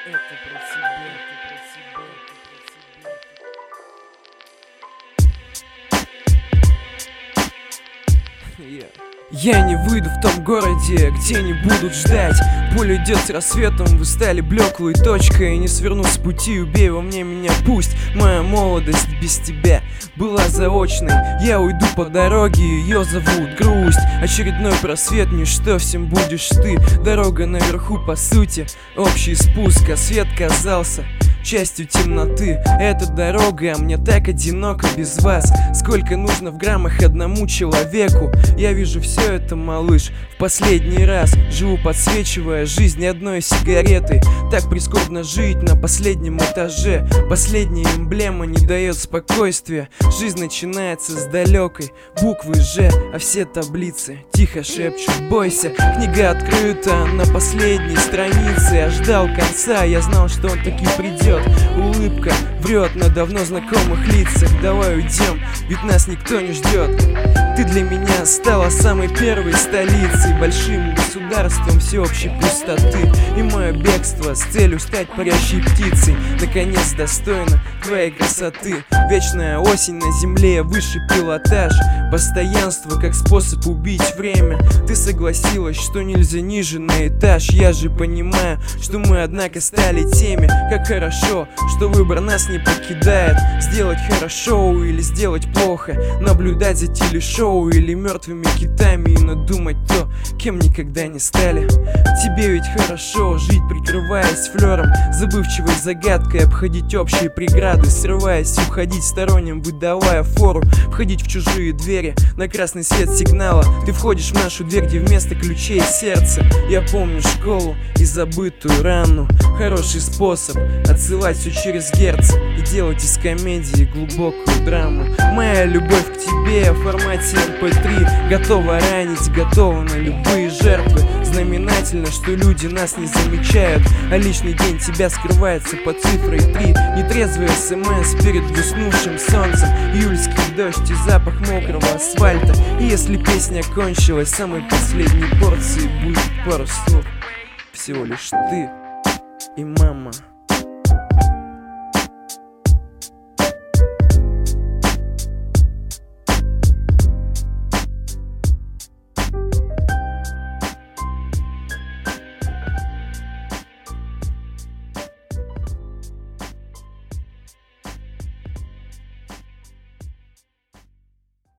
Я не выйду в том городе, где не будут ждать. Поле идет с рассветом, вы стали блеклой точкой. Не сверну с пути, убей во мне меня, пусть моя молодость без тебя была заочной. Я уйду по дороге, ее зовут грусть. Очередной просвет, ничто, всем будешь ты. Дорога наверху, по сути, общий спуск, а свет казался частью темноты. Эта дорога, а мне так одиноко без вас. Сколько нужно в граммах одному человеку? Я вижу все это, малыш, в последний раз. Живу, подсвечивая жизнь одной сигаретой. Так прискорбно жить на последнем этаже. Последняя эмблема не дает спокойствия. Жизнь начинается с далекой буквы Ж, а все таблицы тихо шепчут: бойся. Книга открыта на последней странице. Я ждал конца, я знал, что он таки придет. Улыбка врет на давно знакомых лицах. Давай уйдем, ведь нас никто не ждет. Ты для меня стала самой первой столицей, большим государством всеобщей пустоты. И мое бегство с целью стать парящей птицей наконец достойно твоей красоты. Вечная осень на земле, высший пилотаж, постоянство как способ убить время. Ты согласилась, что нельзя ниже на этаж. Я же понимаю, что мы однако стали теми. Как хорошо, что выбор нас не покидает. Сделать хорошо или сделать плохо, наблюдать за телешоу или мертвыми китами и надумать то, кем никогда не стали. Тебе ведь хорошо жить, прикрываясь флером, забывчивой загадкой, обходить общие преграды, срываясь и уходить сторонним, выдавая фору, входить в чужие двери на красный свет сигнала. Ты входишь в нашу дверь, где вместо ключей сердце. Я помню школу и забытую рану. Хороший способ отсылать все через герц и делать из комедии глубокую драму. Моя любовь к тебе в формате MP3 готова ранить, готова на любые жертвы. Знаменательно, что люди нас не замечают, а личный день тебя скрывается под цифрой 3. Нетрезвый СМС перед уснувшим солнцем, июльский дождь и запах мокрого асфальта. И если песня кончилась, самой последней порции будет пару слов. Всего лишь ты и мама.